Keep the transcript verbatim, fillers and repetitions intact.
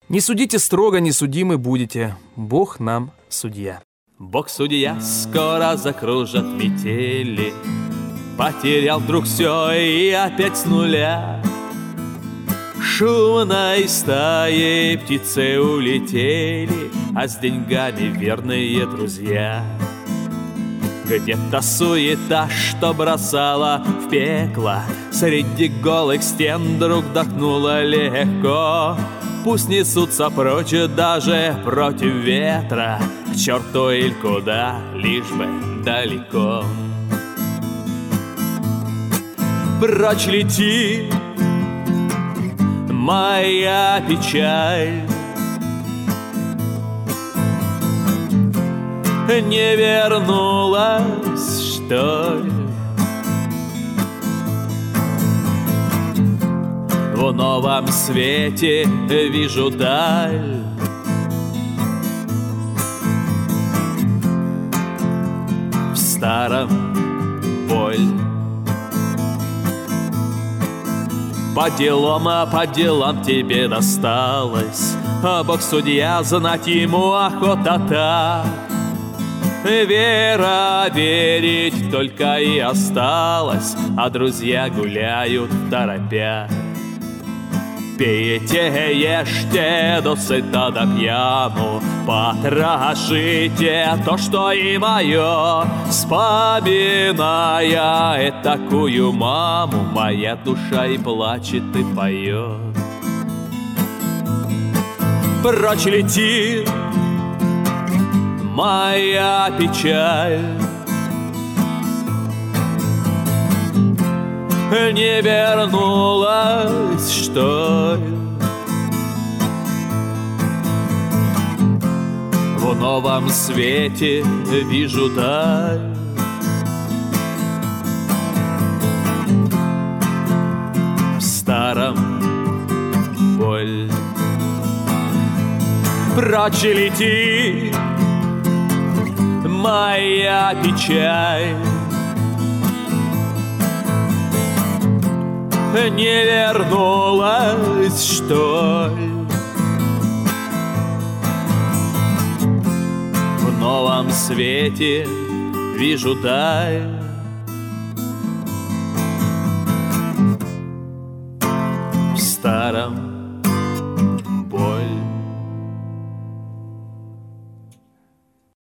Не судите строго, не судимы будете, Бог нам судья. Бог судья, скоро закружат метели, потерял вдруг все и опять с нуля. Шумной стаей птицы улетели, а с деньгами верные друзья. Где-то суета, что бросала в пекло, среди голых стен вдруг вдохнула легко. Пусть несутся прочь даже против ветра, к черту или куда, лишь бы далеко. Прочь лети, моя печаль, не вернулась, что ли? В новом свете вижу даль, в старом боль. По делам, а по делам тебе досталось, а Бог судья, знать ему охота так. Вера верить только и осталось, а друзья гуляют второпя. Пейте, ешьте досыта до пьяну, потрошите то, что и мое. Вспоминая такую маму, моя душа и плачет, и поет. Прочь лети, моя печаль, не вернулась, что ли? В новом свете вижу даль, в старом боль. Прочь лети, моя печаль, не вернулась, что ли? В новом свете вижу даль,